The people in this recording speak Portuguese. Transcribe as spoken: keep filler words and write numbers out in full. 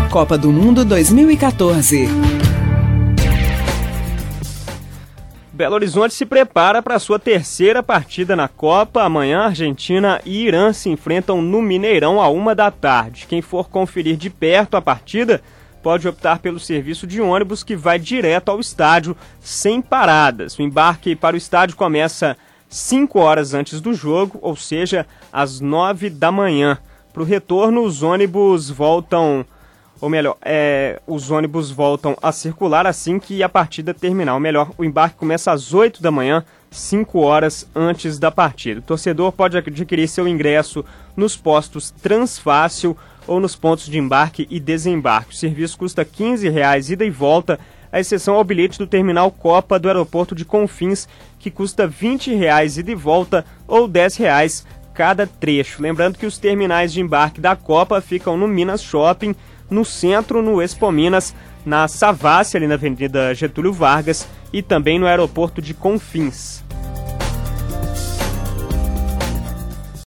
Copa do Mundo dois mil e quatorze. Belo Horizonte se prepara para a sua terceira partida na Copa. Amanhã, Argentina e Irã se enfrentam no Mineirão a uma da tarde. Quem for conferir de perto a partida pode optar pelo serviço de ônibus que vai direto ao estádio sem paradas. O embarque para o estádio começa cinco horas antes do jogo, ou seja, às nove da manhã. Para o retorno, os ônibus voltam... Ou melhor, é, os ônibus voltam a circular assim que a partida terminar. Ou melhor, o embarque começa às oito da manhã, cinco horas antes da partida. O torcedor pode adquirir seu ingresso nos postos Transfácil ou nos pontos de embarque e desembarque. O serviço custa quinze reais ida e volta, à exceção ao bilhete do Terminal Copa do aeroporto de Confins, que custa vinte reais ida e volta ou dez reais cada trecho. Lembrando que os terminais de embarque da Copa ficam no Minas Shopping, no centro, no Expo Minas, na Savassi, ali na Avenida Getúlio Vargas, e também no aeroporto de Confins.